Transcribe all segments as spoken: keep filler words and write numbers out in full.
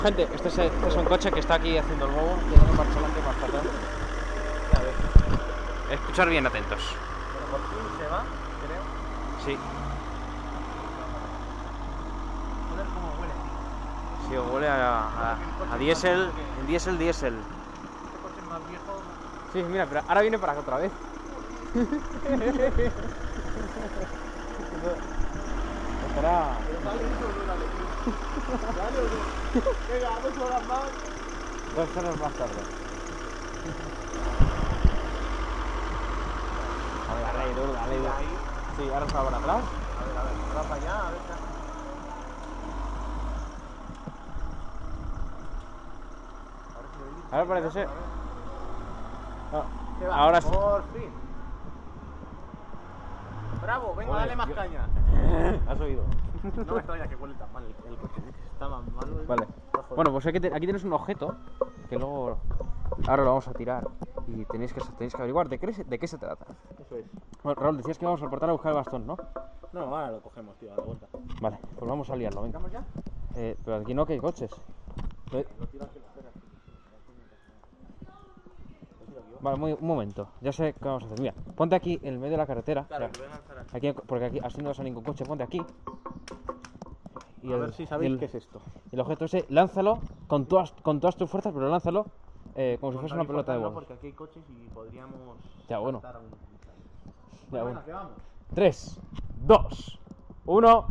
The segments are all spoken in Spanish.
Gente, este es, este es un coche que está aquí haciendo el bobo, que va marcha adelante y marcha atrás. Ya ves. Escuchar bien atentos. Pero por fin se va, creo. Sí. Joder, cómo huele. Sí, huele a, a, a diésel, en diésel, diésel. Este coche es más viejo. Sí, mira, pero ahora viene para acá otra vez. Estará... Dale, eso, dale. Dale, o no. Venga, dos horas más. Dos horas más tarde. A ver, dale, duro, dale, duro. Ahí. Sí, ahora se va para atrás. A ver, a ver, va para allá, a ver qué hace. Ahora parece ser. No, ¿Qué va? ahora sí. Por fin. Bravo, venga, Joder, dale más yo- caña. ¿Has oído? No me extraña que huele tan mal el, el coche. Está más malo. Vale. Bueno, pues aquí, te- aquí tienes un objeto que luego ahora lo vamos a tirar y tenéis que, tenéis que averiguar de qué, se- de qué se trata. Eso es. Bueno, Raúl, decías que vamos al portal a buscar el bastón, ¿no? No, ahora lo cogemos, tío, a la vuelta. Vale, pues vamos a liarlo, venga. ¿Vamos ya? Eh, pero aquí no, que hay coches. Eh, Lo tiro aquí en la acera. Vale, muy- un momento. Ya sé qué vamos a hacer. Mira, ponte aquí en el medio de la carretera. Claro, o sea, lo voy a lanzar aquí. aquí, porque aquí así no va a salir ningún coche. Ponte aquí. Y A el- ver si sabéis y el- qué es esto. El objeto ese, lánzalo con todas, con todas tus fuerzas, pero lánzalo eh, como si fuese una Con pelota de no, bolos. porque aquí hay coches y podríamos... Ya, bueno. saltar a un- Ya, Bueno, bueno. venga, que vamos. tres, dos, uno.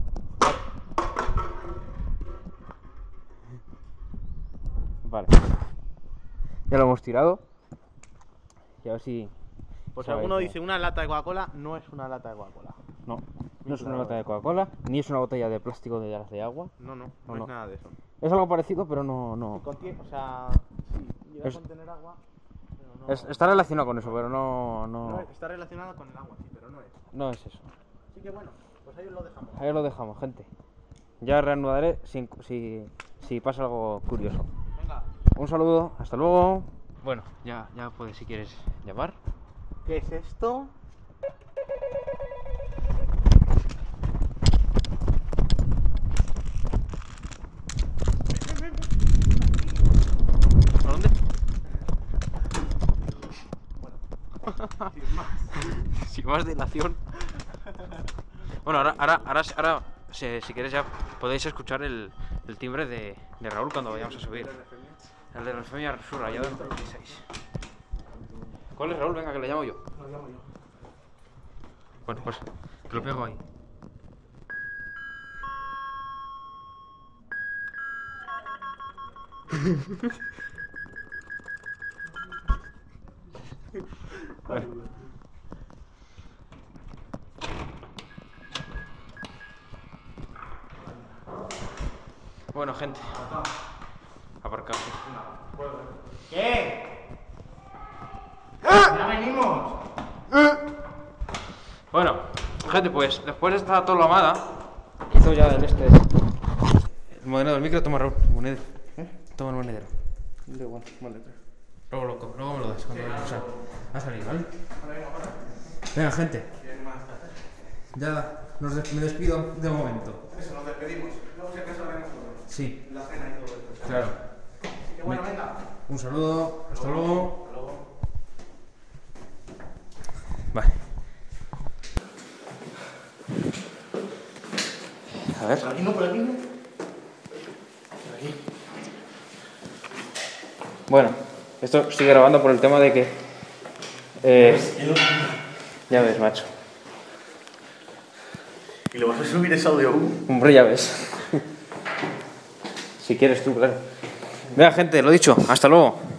Vale. Ya lo hemos tirado. Y a ver si... Pues si sabéis alguno cómo- dice una lata de Coca-Cola, no es una lata de Coca-Cola. No, no es una lata de Coca-Cola, ni es una botella de plástico de las de agua. No, no, no, No, es no. nada de eso. Es algo parecido, pero no... no. Contiene, o sea, sí, llega Es- a contener agua, pero no... Es- está relacionado con eso, pero no... no No, es- está relacionado con el agua, sí, pero no es. no es eso. Así que bueno, pues ahí os lo dejamos. Ahí lo dejamos, gente. Ya reanudaré si, si, si pasa algo curioso. Venga. Un saludo, hasta luego. Bueno, ya, ya puedes si quieres llamar. ¿Qué es esto? ¿A dónde? Sin más. Sin más dilación. Bueno, ahora, ahora, ahora, ahora si, si quieres ya podéis escuchar el, el timbre de, de Raúl cuando vayamos a subir. El de la Refemia subrayado en veintiséis. ¿Cuál es, Raúl? Venga, que le llamo yo. Lo llamo yo. Bueno, pues que lo pego ahí. Vale. Bueno, gente. Aparcado. ¿Qué? ¡Ya venimos! Bueno, gente, pues después de esta tolomada, hizo ya el este. El monedero del micro, toma Raúl, el monedero. Toma el monedero. Da igual, vale, tres. Luego, lo, luego me lo das cuando vayas. O sea, ha salido, ¿vale? Venga, gente. Ya nos des- me despido de momento. Eso, nos despedimos. Luego si acaso haremos todo. Sí, La cena y todo esto. claro. Así que bueno, venga. Un saludo, hasta luego. Hasta luego. Vale. A ver. ¿Por aquí no? ¿Por aquí no? Por aquí. Bueno, esto estoy grabando por el tema de que... Eh, ya ves, macho. ¿Y le vas a subir ese audio? Hombre, ya ves. Si quieres tú, claro. Venga, gente, lo dicho, hasta luego.